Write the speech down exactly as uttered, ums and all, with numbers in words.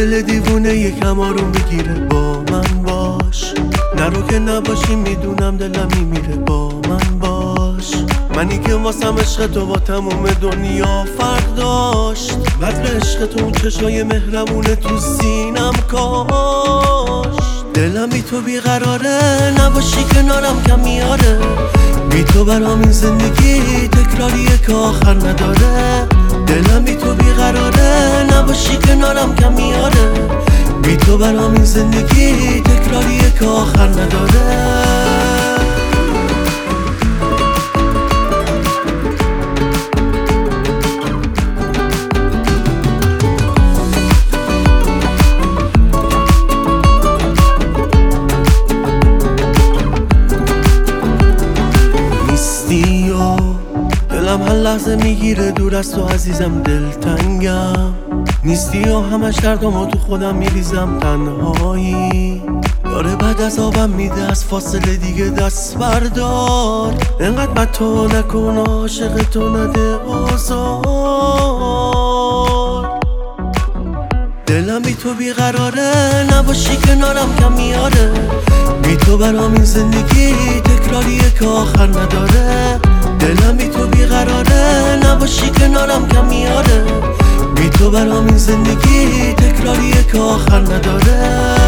دل دیوونه یکم آروم بگیره با من باش، نرو که نباشی میدونم دلم میمیره با من باش. منی که واسم عشق تو با تموم دنیا فرق داشت، بذر عشق تو اون چشای مهربونه تو سینم کاش. دلم بی تو بیقراره، نباشی کنارم کم میاره، بی تو برام این زندگی تکراریه که آخر نداره. دلم بی تو بیقراره، نباشی کنارم کم میاره، بی تو برام این زندگی تکراریه که آخر نداره. دلم هر لحظه میگیره دور از تو عزیزم، دلتنگم نیستی و همش دردامو تو خودم میریزم. تنهایی داره بعد از آبم میده، از فاصله دیگه دست بردار. انقدر بد تو نکن، عاشق تو نده آزار. دلم بی تو بیقراره، نباشی کنارم کم میاره، بی تو برام این زندگی تکراریه که آخر نداره. دلم بی تو بیقراره، نباشی کنارم کم میاره، بی تو برام این زندگی تکراریه که آخر نداره.